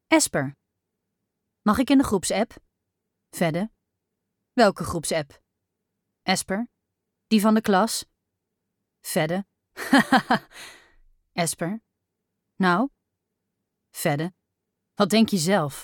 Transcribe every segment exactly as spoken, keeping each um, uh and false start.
Esper. Mag ik in de groepsapp? Fedde. Welke groepsapp? Esper. Die van de klas? Fedde. Hahaha. Esper. Nou? Fedde. Wat denk je zelf?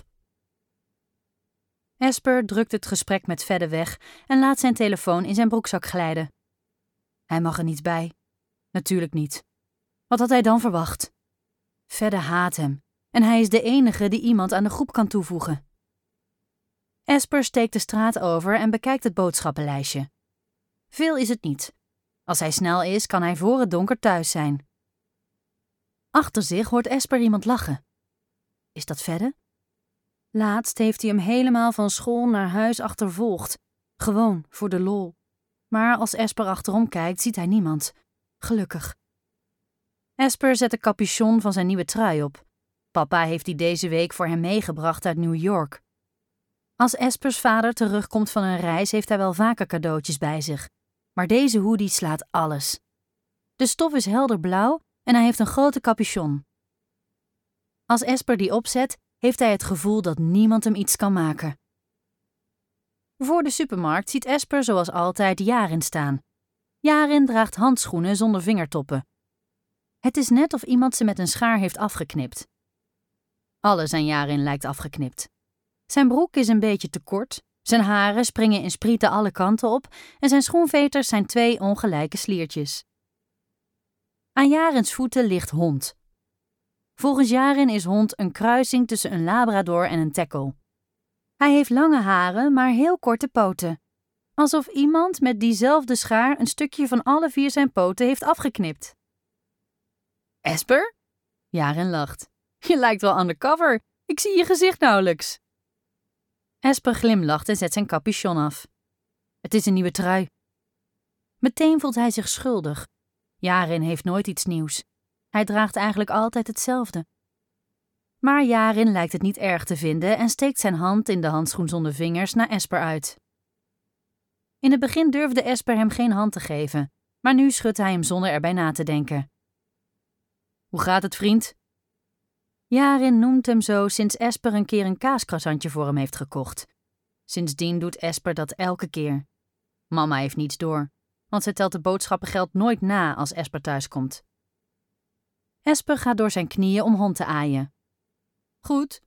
Esper drukt het gesprek met Fedde weg en laat zijn telefoon in zijn broekzak glijden. Hij mag er niet bij. Natuurlijk niet. Wat had hij dan verwacht? Fedde haat hem en hij is de enige die iemand aan de groep kan toevoegen. Esper steekt de straat over en bekijkt het boodschappenlijstje. Veel is het niet. Als hij snel is, kan hij voor het donker thuis zijn. Achter zich hoort Esper iemand lachen. Is dat Fedde? Laatst heeft hij hem helemaal van school naar huis achtervolgd. Gewoon, voor de lol. Maar als Esper achterom kijkt, ziet hij niemand. Gelukkig. Esper zet de capuchon van zijn nieuwe trui op. Papa heeft die deze week voor hem meegebracht uit New York. Als Espers vader terugkomt van een reis, heeft hij wel vaker cadeautjes bij zich. Maar deze hoodie slaat alles. De stof is helder blauw en hij heeft een grote capuchon. Als Esper die opzet, heeft hij het gevoel dat niemand hem iets kan maken. Voor de supermarkt ziet Esper zoals altijd Jarin staan. Jarin draagt handschoenen zonder vingertoppen. Het is net of iemand ze met een schaar heeft afgeknipt. Alles aan Jarin lijkt afgeknipt. Zijn broek is een beetje te kort, zijn haren springen in sprieten alle kanten op en zijn schoenveters zijn twee ongelijke sliertjes. Aan Jarins voeten ligt hond. Volgens Jarin is hond een kruising tussen een labrador en een teckel. Hij heeft lange haren, maar heel korte poten. Alsof iemand met diezelfde schaar een stukje van alle vier zijn poten heeft afgeknipt. Esper? Jarin lacht. Je lijkt wel undercover. Ik zie je gezicht nauwelijks. Esper glimlacht en zet zijn capuchon af. Het is een nieuwe trui. Meteen voelt hij zich schuldig. Jarin heeft nooit iets nieuws. Hij draagt eigenlijk altijd hetzelfde. Maar Jarin lijkt het niet erg te vinden en steekt zijn hand in de handschoen zonder vingers naar Esper uit. In het begin durfde Esper hem geen hand te geven, maar nu schudt hij hem zonder erbij na te denken. Hoe gaat het, vriend? Jarin noemt hem zo sinds Esper een keer een kaaskrasantje voor hem heeft gekocht. Sindsdien doet Esper dat elke keer. Mama heeft niets door, want zij telt de boodschappengeld nooit na als Esper thuiskomt. Esper gaat door zijn knieën om hond te aaien. Goed.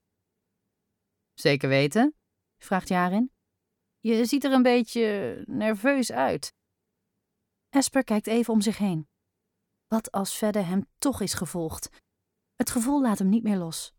Zeker weten? Vraagt Jarin. Je ziet er een beetje nerveus uit. Esper kijkt even om zich heen. Wat als Fedde hem toch is gevolgd? Het gevoel laat hem niet meer los.